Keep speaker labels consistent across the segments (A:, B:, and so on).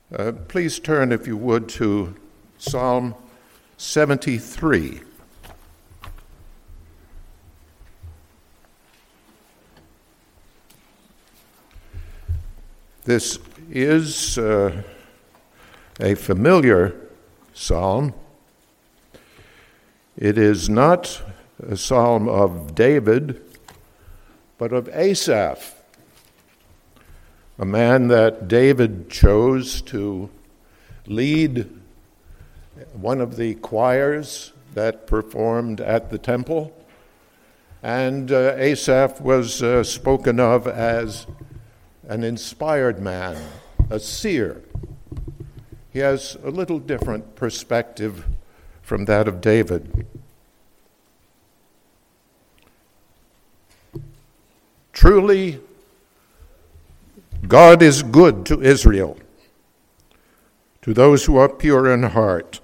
A: Please turn, if you would, to Psalm 73. This is a familiar psalm. It is not a psalm of David, but of Asaph, a man that David chose to lead one of the choirs that performed at the temple. And Asaph was spoken of as an inspired man, a seer. He has a little different perspective from that of David. Truly, God is good to Israel, to those who are pure in heart.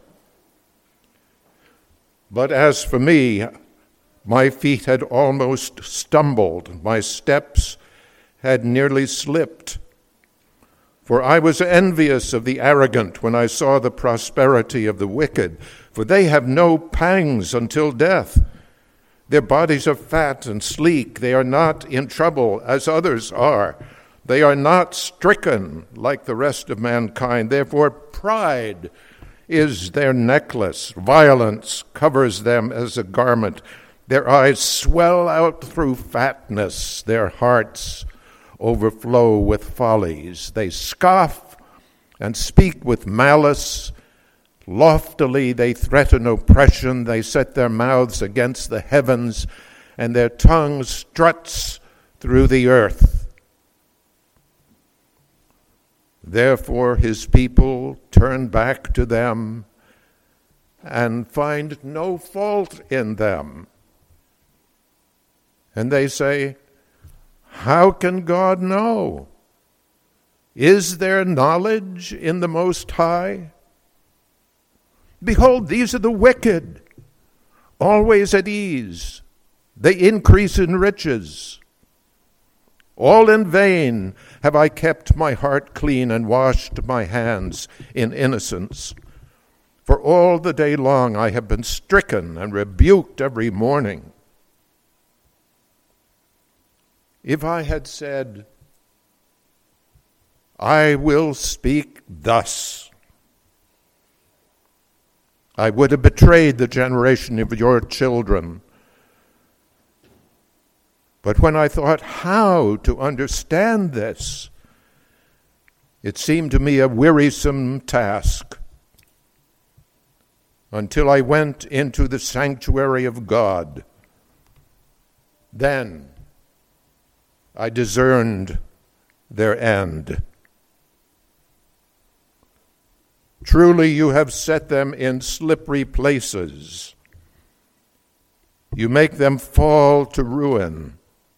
A: But as for me, my feet had almost stumbled, my steps had nearly slipped. For I was envious of the arrogant when I saw the prosperity of the wicked, for they have no pangs until death. Their bodies are fat and sleek. They are not in trouble as others are. They are not stricken like the rest of mankind. Therefore, pride is their necklace. Violence covers them as a garment. Their eyes swell out through fatness. Their hearts overflow with follies. They scoff and speak with malice. Loftily they threaten oppression. They set their mouths against the heavens, and their tongue struts through the earth. Therefore his people turn back to them and find no fault in them. And they say, how can God know? Is there knowledge in the Most High? Behold, these are the wicked, always at ease. They increase in riches. All in vain have I kept my heart clean and washed my hands in innocence. For all the day long I have been stricken and rebuked every morning. If I had said, I will speak thus, I would have betrayed the generation of your children. But when I thought how to understand this, it seemed to me a wearisome task, until I went into the sanctuary of God. Then I discerned their end. Truly you have set them in slippery places. You make them fall to ruin.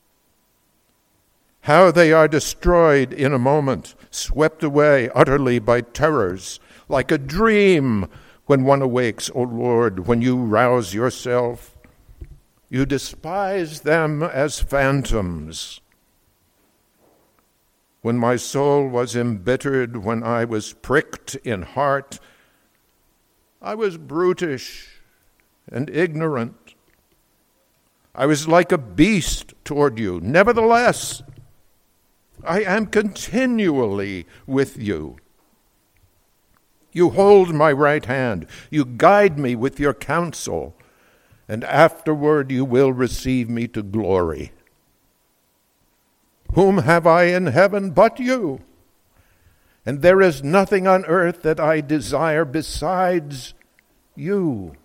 A: How they are destroyed in a moment, swept away utterly by terrors, like a dream when one awakes, O Lord, when you rouse yourself. You despise them as phantoms. When my soul was embittered, when I was pricked in heart, I was brutish and ignorant. I was like a beast toward you. Nevertheless, I am continually with you. You hold my right hand. You guide me with your counsel, and afterward you will receive me to glory. Whom have I in heaven but you? And there is nothing on earth that I desire besides you.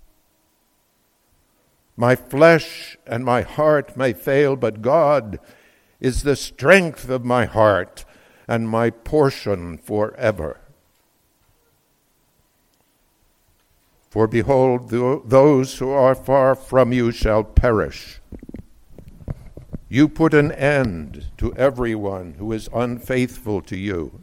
A: My flesh and my heart may fail, but God is the strength of my heart and my portion forever. For behold, those who are far from you shall perish. You put an end to everyone who is unfaithful to you.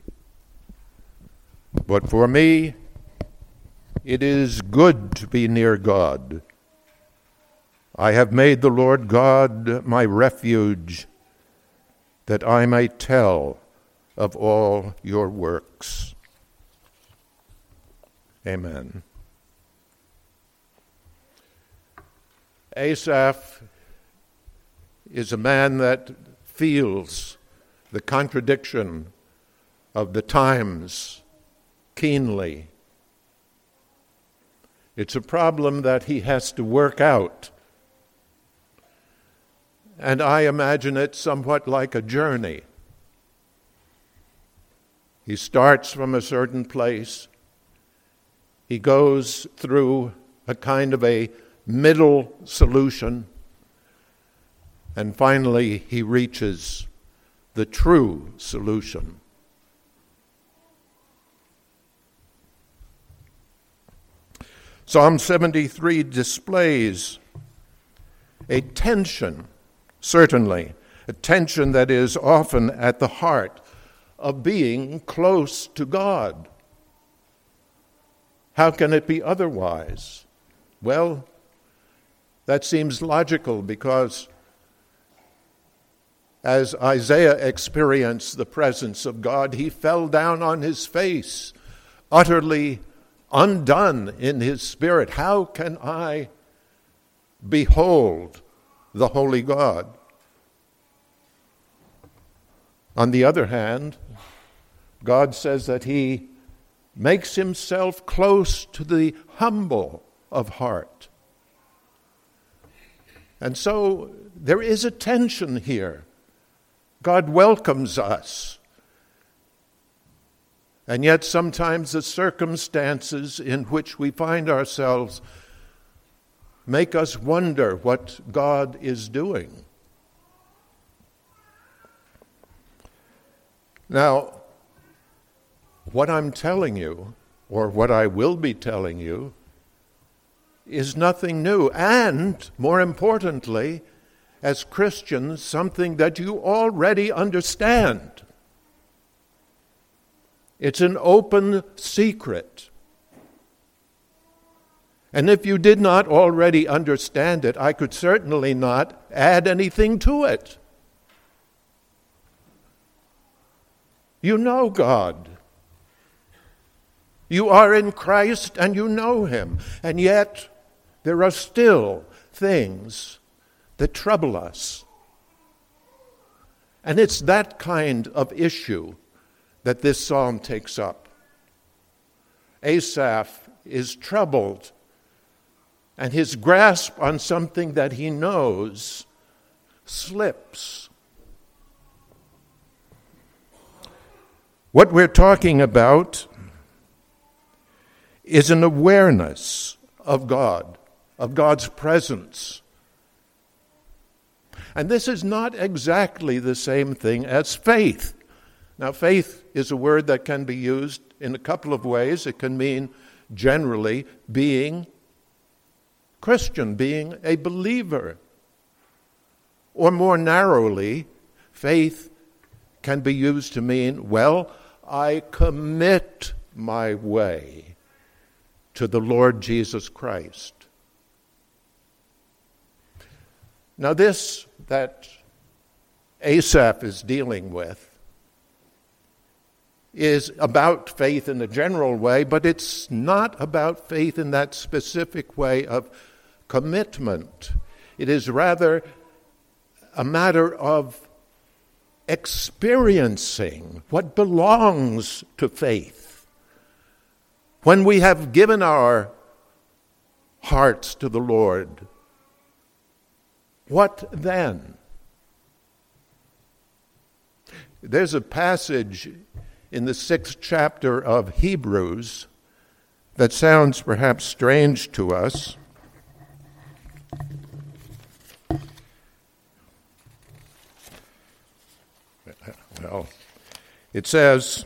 A: But for me, it is good to be near God. I have made the Lord God my refuge, that I may tell of all your works. Amen. Asaph is a man that feels the contradiction of the times keenly. It's a problem that he has to work out. And I imagine it somewhat like a journey. He starts from a certain place. He goes through a kind of a middle solution. And finally, he reaches the true solution. Psalm 73 displays a tension, certainly, a tension that is often at the heart of being close to God. How can it be otherwise? Well, that seems logical because as Isaiah experienced the presence of God, he fell down on his face, utterly undone in his spirit. How can I behold the holy God? On the other hand, God says that he makes himself close to the humble of heart. And so there is a tension here. God welcomes us. And yet sometimes the circumstances in which we find ourselves make us wonder what God is doing. Now, what I'm telling you, or what I will be telling you, is nothing new. And, more importantly, as Christians, something that you already understand. It's an open secret. And if you did not already understand it, I could certainly not add anything to it. You know God. You are in Christ and you know him. And yet, there are still things that trouble us. And it's that kind of issue that this psalm takes up. Asaph is troubled, and his grasp on something that he knows slips. What we're talking about is an awareness of God, of God's presence. And this is not exactly the same thing as faith. Now, faith is a word that can be used in a couple of ways. It can mean generally being Christian, being a believer. Or more narrowly, faith can be used to mean, well, I commit my way to the Lord Jesus Christ. Now, this that Asaph is dealing with is about faith in a general way, but it's not about faith in that specific way of commitment. It is rather a matter of experiencing what belongs to faith. When we have given our hearts to the Lord, what then? There's a passage in the 6th chapter of Hebrews that sounds perhaps strange to us. Well, it says,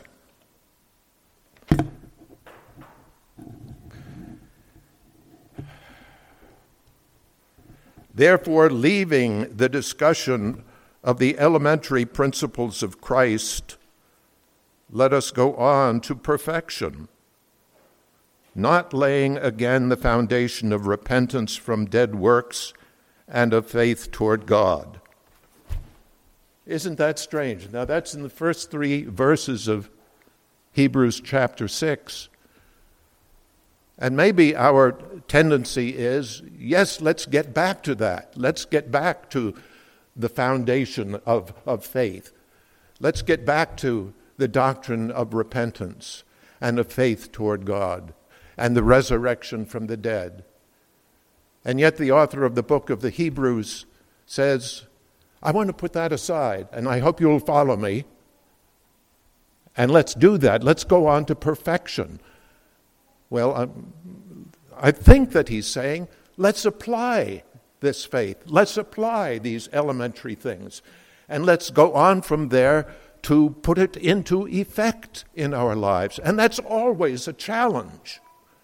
A: therefore, leaving the discussion of the elementary principles of Christ, let us go on to perfection, not laying again the foundation of repentance from dead works and of faith toward God. Isn't that strange? Now, that's in the first 3 verses of Hebrews chapter 6. And maybe our tendency is, yes, let's get back to that. Let's get back to the foundation of faith. Let's get back to the doctrine of repentance and of faith toward God and the resurrection from the dead. And yet the author of the book of the Hebrews says, I want to put that aside, and I hope you'll follow me. And let's do that. Let's go on to perfection. Well, I think that he's saying, let's apply this faith. Let's apply these elementary things. And let's go on from there to put it into effect in our lives. And that's always a challenge.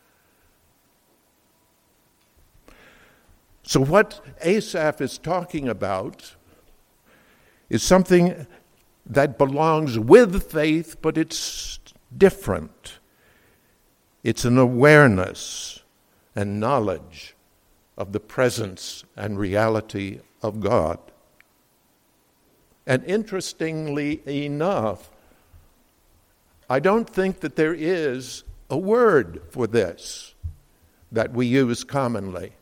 A: So what Asaph is talking about is something that belongs with faith, but it's different. It's an awareness and knowledge of the presence and reality of God. And interestingly enough, I don't think that there is a word for this that we use commonly.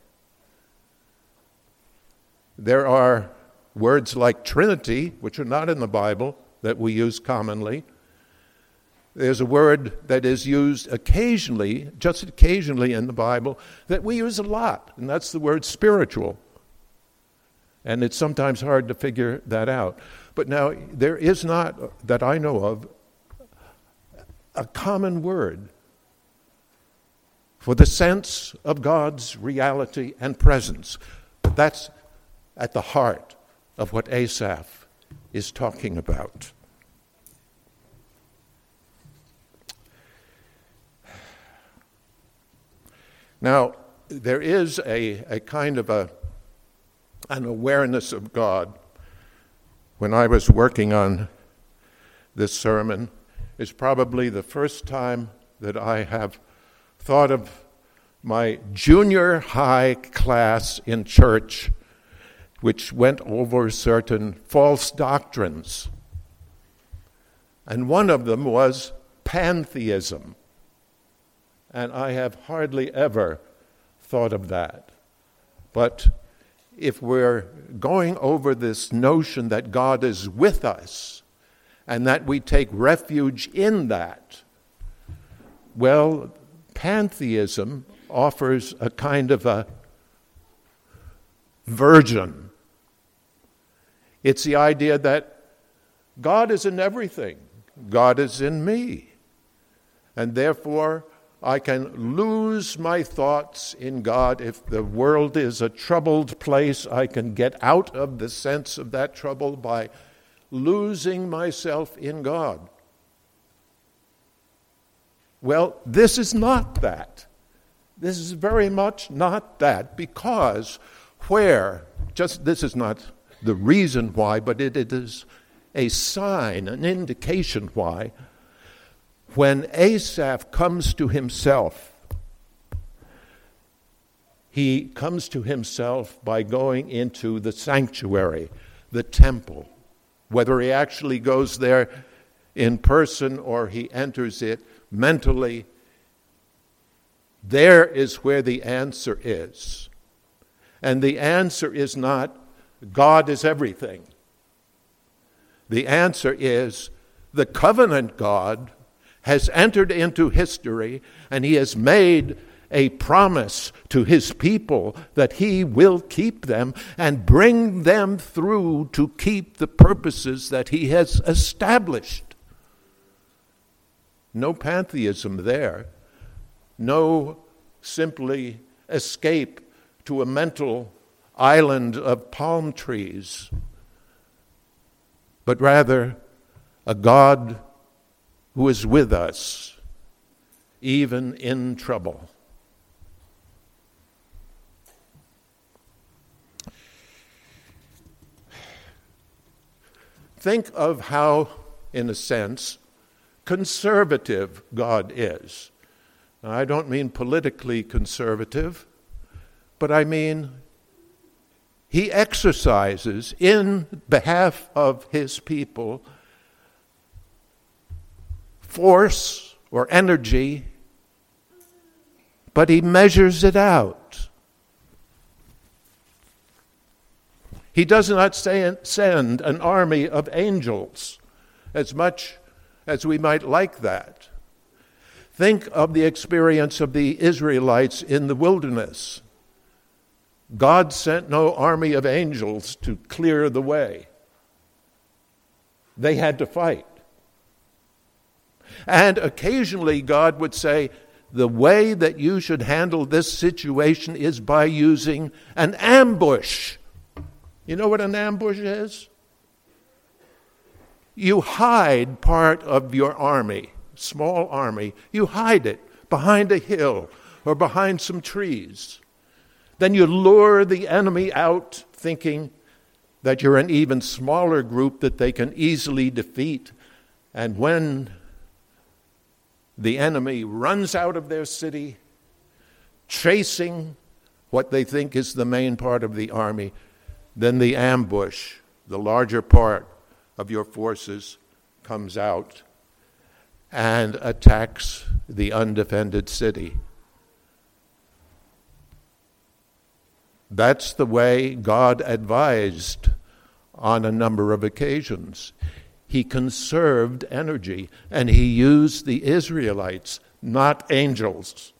A: There are words like Trinity, which are not in the Bible, that we use commonly. There's a word that is used occasionally, just occasionally in the Bible, that we use a lot, and that's the word spiritual. And it's sometimes hard to figure that out. But now, there is not, that I know of, a common word for the sense of God's reality and presence. But that's at the heart of what Asaph is talking about. Now, there is a kind of an awareness of God. When I was working on this sermon, it's probably the first time that I have thought of my junior high class in church, which went over certain false doctrines. And one of them was pantheism. And I have hardly ever thought of that. But if we're going over this notion that God is with us and that we take refuge in that, well, pantheism offers a kind of a version. It's the idea that God is in everything. God is in me. And therefore, I can lose my thoughts in God. If the world is a troubled place, I can get out of the sense of that trouble by losing myself in God. Well, this is not that. This is very much not that, because this is not the reason why, but it is a sign, an indication why. When Asaph comes to himself, he comes to himself by going into the sanctuary, the temple. Whether he actually goes there in person or he enters it mentally, there is where the answer is. And the answer is not, God is everything. The answer is, the covenant God has entered into history, and he has made a promise to his people that he will keep them and bring them through to keep the purposes that he has established. No pantheism there. No simply escape to a mental island of palm trees, but rather a God who is with us, even in trouble. Think of how, in a sense, conservative God is. Now, I don't mean politically conservative, but I mean he exercises in behalf of his people force or energy, but he measures it out. He does not send an army of angels, as much as we might like that. Think of the experience of the Israelites in the wilderness. God sent no army of angels to clear the way. They had to fight. And occasionally God would say, the way that you should handle this situation is by using an ambush. You know what an ambush is? You hide part of your army, small army. You hide it behind a hill or behind some trees. Then you lure the enemy out thinking that you're an even smaller group that they can easily defeat. And when the enemy runs out of their city, chasing what they think is the main part of the army, then the ambush, the larger part of your forces, comes out and attacks the undefended city. That's the way God advised on a number of occasions. He conserved energy, and he used the Israelites, not angels.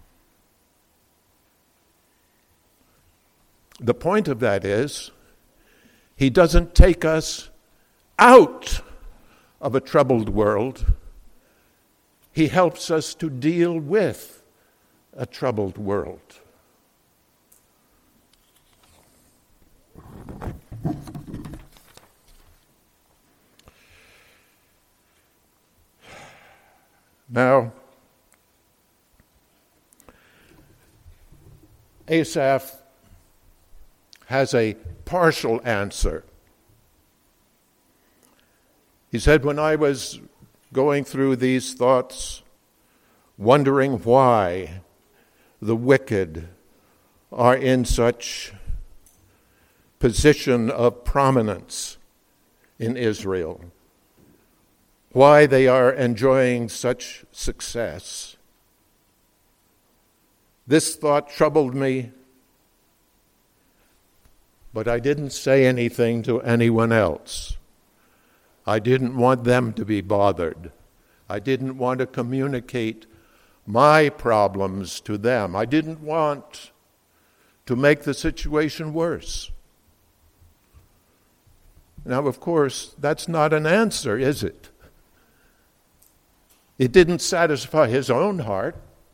A: The point of that is, he doesn't take us out of a troubled world. He helps us to deal with a troubled world. Now, Asaph has a partial answer. He said, when I was going through these thoughts, wondering why the wicked are in such position of prominence in Israel, why they are enjoying such success, this thought troubled me, but I didn't say anything to anyone else. I didn't want them to be bothered. I didn't want to communicate my problems to them. I didn't want to make the situation worse. Now, of course, that's not an answer, is it? It didn't satisfy his own heart.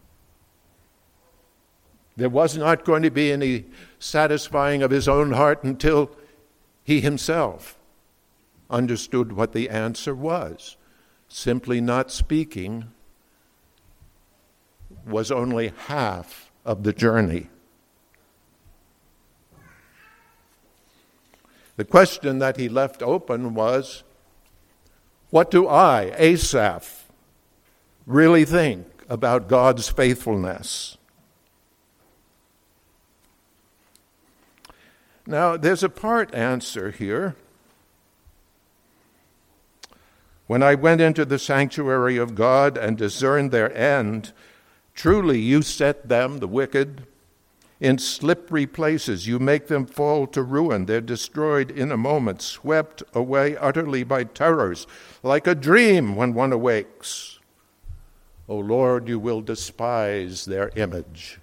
A: There was not going to be any satisfying of his own heart until he himself understood what the answer was. Simply not speaking was only half of the journey. The question that he left open was, what do I, Asaph, really think about God's faithfulness? Now, there's a part answer here. When I went into the sanctuary of God and discerned their end, truly you set them, the wicked, in slippery places. You make them fall to ruin. They're destroyed in a moment, swept away utterly by terrors, like a dream when one awakes. O Lord, you will despise their image.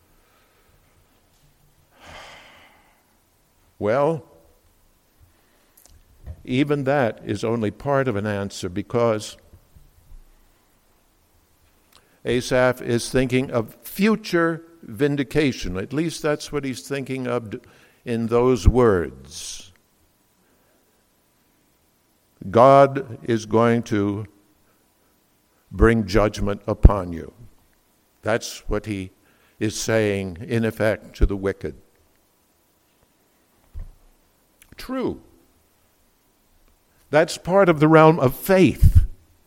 A: Well, even that is only part of an answer, because Asaph is thinking of future vindication. At least that's what he's thinking of in those words. God is going to bring judgment upon you. That's what he is saying, in effect, to the wicked. True. That's part of the realm of faith.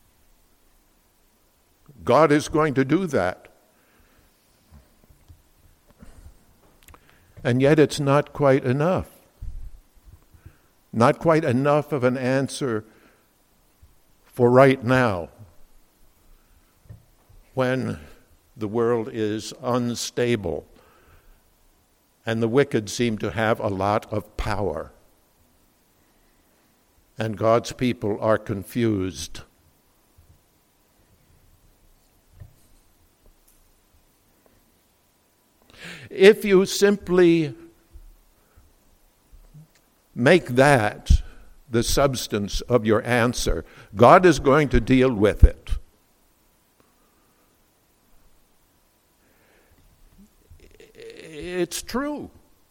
A: God is going to do that. And yet it's not quite enough. Not quite enough of an answer for right now, when the world is unstable, and the wicked seem to have a lot of power, and God's people are confused. If you simply make that the substance of your answer, God is going to deal with it. It's true.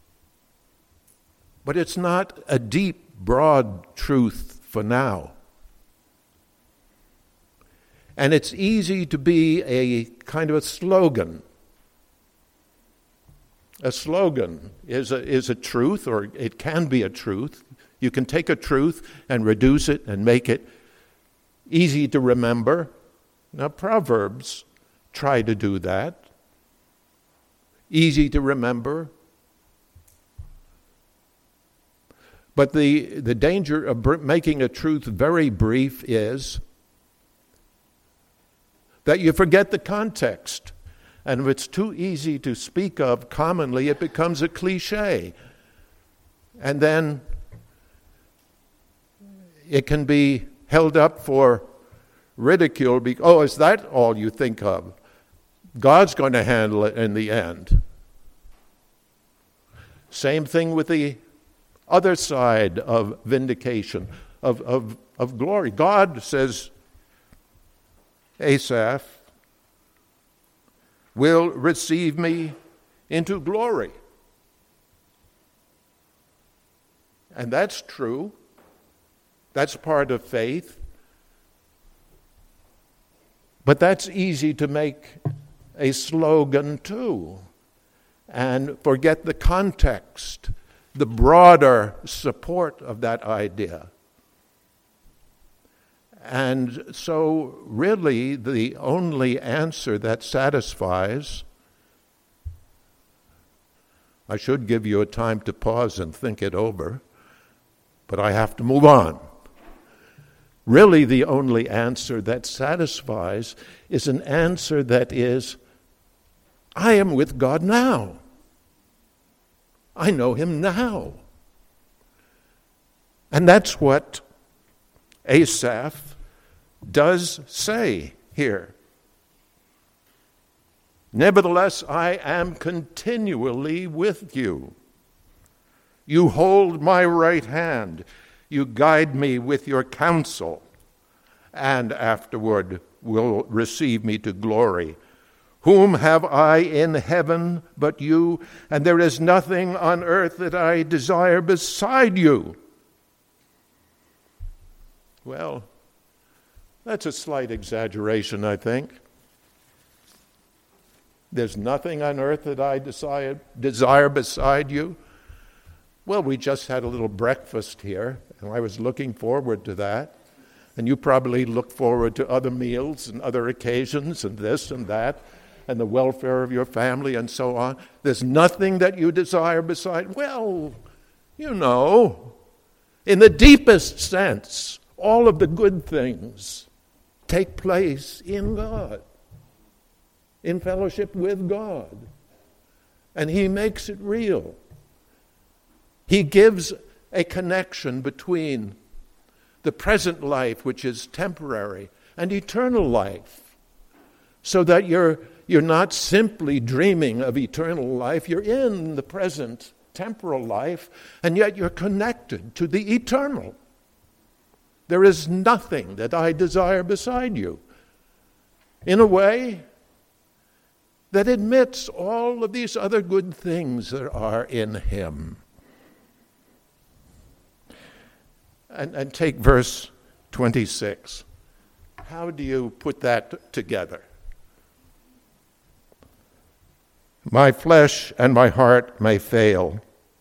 A: But it's not a deep, broad truth for now. And it's easy to be a kind of a slogan. A slogan is a truth, or it can be a truth. You can take a truth and reduce it and make it easy to remember. Now, Proverbs try to do that. Easy to remember. But the danger of making a truth very brief is that you forget the context. And if it's too easy to speak of commonly, it becomes a cliche. And then it can be held up for ridicule. Oh, is that all you think of? God's going to handle it in the end. Same thing with the other side of vindication, of glory. God says, Asaph will receive me into glory. And that's true. That's part of faith. But that's easy to make a slogan too, and forget the context, the broader support of that idea. And so really the only answer that satisfies, I should give you a time to pause and think it over, but I have to move on. Really the only answer that satisfies is an answer that is, I am with God now. I know Him now. And that's what Asaph does say here. Nevertheless, I am continually with you. You hold my right hand. You guide me with your counsel, and afterward will receive me to glory. Whom have I in heaven but you? And there is nothing on earth that I desire beside you. Well, that's a slight exaggeration, I think. There's nothing on earth that I desire beside you. Well, we just had a little breakfast here, and I was looking forward to that. And you probably look forward to other meals and other occasions and this and that, and the welfare of your family and so on. There's nothing that you desire beside. Well, you know, in the deepest sense, all of the good things take place in God, in fellowship with God. And He makes it real. He gives a connection between the present life, which is temporary, and eternal life, so that you're not simply dreaming of eternal life. You're in the present temporal life, and yet you're connected to the eternal. There is nothing that I desire beside you. In a way that admits all of these other good things that are in Him. And take verse 26. How do you put that together? My flesh and my heart may fail,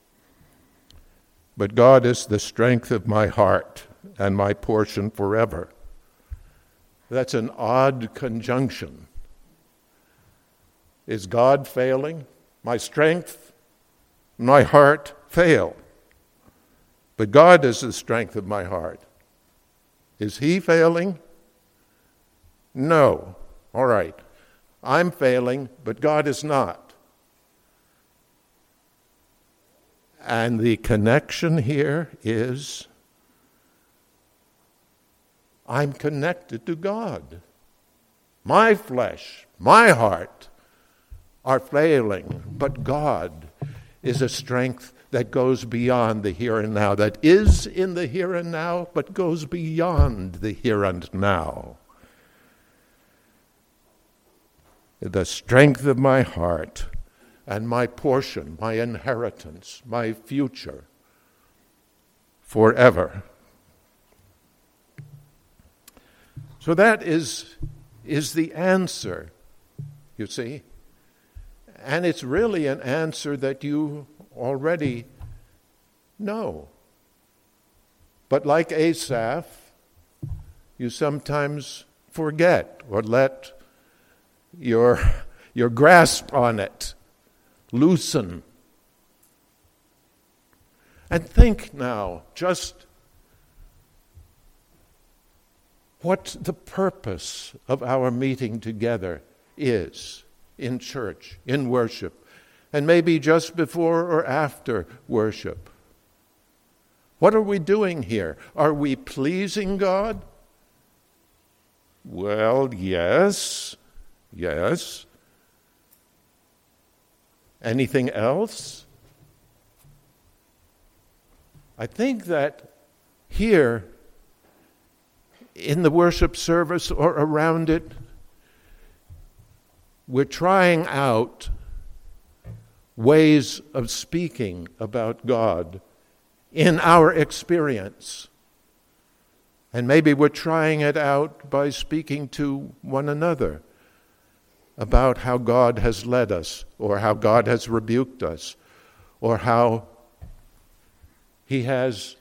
A: but God is the strength of my heart and my portion forever. That's an odd conjunction. Is God failing? My strength, my heart fail. But God is the strength of my heart. Is He failing? No. All right. I'm failing, but God is not. And the connection here is I'm connected to God. My flesh, my heart are failing, but God is a strength that goes beyond the here and now, that is in the here and now, but goes beyond the here and now. The strength of my heart and my portion, my inheritance, my future, forever. So that is the answer, you see. And it's really an answer that you already know. But like Asaph, you sometimes forget or let your grasp on it loosen. And think now just what the purpose of our meeting together is in church, in worship, and maybe just before or after worship. What are we doing here? Are we pleasing God? Well, yes. Anything else? I think that here in the worship service or around it, we're trying out ways of speaking about God in our experience. And maybe we're trying it out by speaking to one another about how God has led us, or how God has rebuked us, or how He has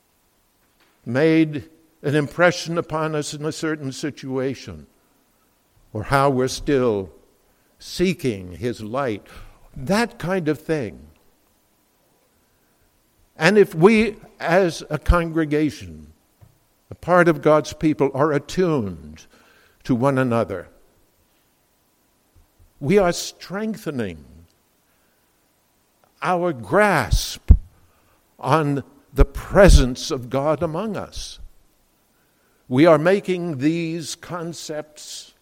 A: made an impression upon us in a certain situation, or how we're still seeking His light, that kind of thing. And if we, as a congregation, a part of God's people, are attuned to one another, we are strengthening our grasp on the presence of God among us. We are making these concepts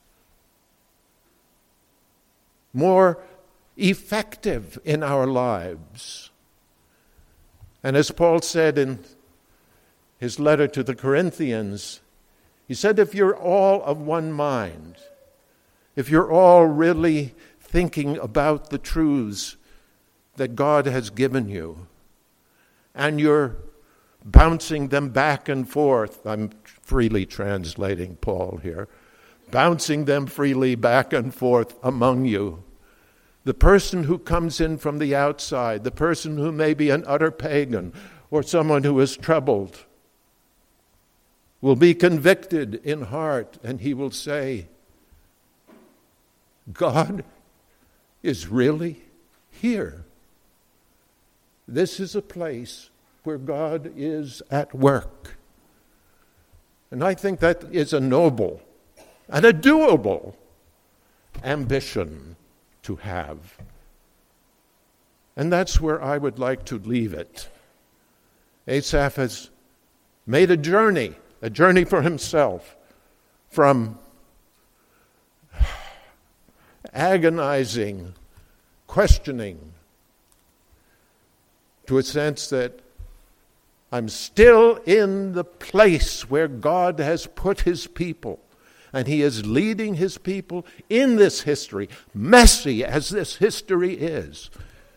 A: more effective in our lives. And as Paul said in his letter to the Corinthians, he said, if you're all of one mind, if you're all really thinking about the truths that God has given you, and you're bouncing them back and forth, I'm freely translating Paul here, bouncing them freely back and forth among you, the person who comes in from the outside, the person who may be an utter pagan or someone who is troubled, will be convicted in heart, and he will say, God is really here. This is a place where God is at work. And I think that is a noble and a doable ambition to have. And that's where I would like to leave it. Asaph has made a journey for himself from agonizing, questioning, to a sense that I'm still in the place where God has put His people, and He is leading His people in this history, messy as this history is.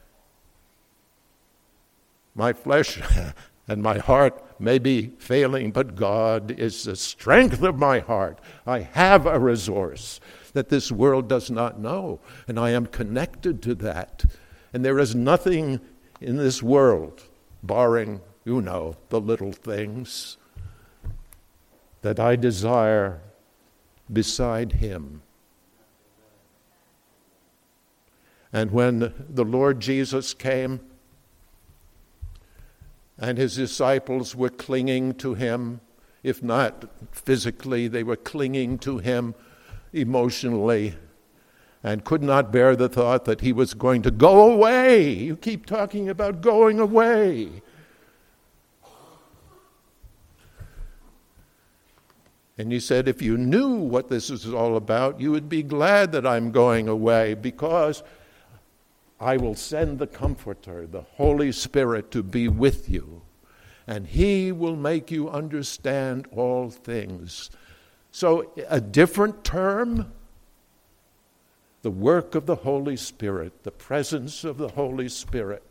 A: My flesh and my heart may be failing, but God is the strength of my heart. I have a resource that this world does not know, and I am connected to that. And there is nothing in this world, barring, the little things, that I desire beside Him. And when the Lord Jesus came, and His disciples were clinging to Him, if not physically, they were clinging to Him emotionally. and could not bear the thought that he was going to go away. You keep talking about going away. And he said, if you knew what this is all about, you would be glad that I'm going away, because I will send the Comforter, the Holy Spirit, to be with you, and he will make you understand all things. So a different term, the work of the Holy Spirit, the presence of the Holy Spirit.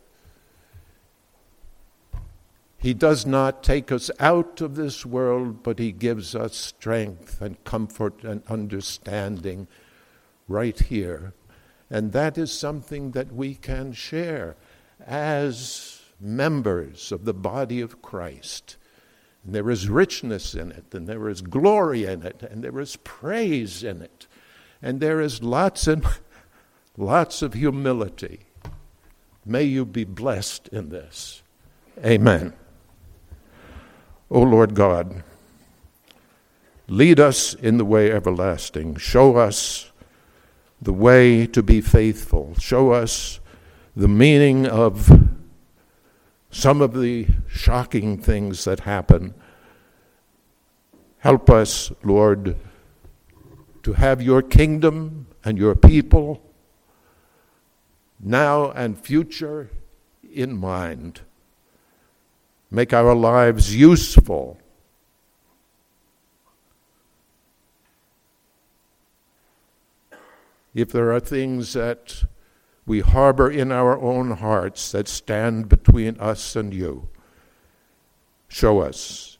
A: He does not take us out of this world, but he gives us strength and comfort and understanding right here. And that is something that we can share as members of the body of Christ. And there is richness in it, and there is glory in it, and there is praise in it, and there is lots and lots of humility. May you be blessed in this. Amen. O Lord God, lead us in the way everlasting. Show us the way to be faithful. Show us the meaning of some of the shocking things that happen. Help us, Lord, to have your kingdom and your people now and future in mind. Make our lives useful. If there are things that we harbor in our own hearts that stand between us and you, show us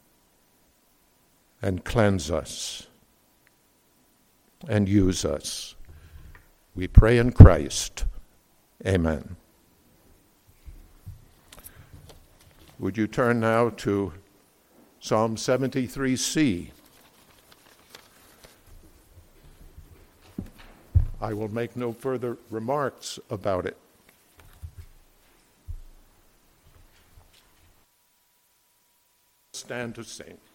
A: and cleanse us and use us. We pray in Christ. Amen. Would you turn now to Psalm 73C? I will make no further remarks about it. Stand to sing.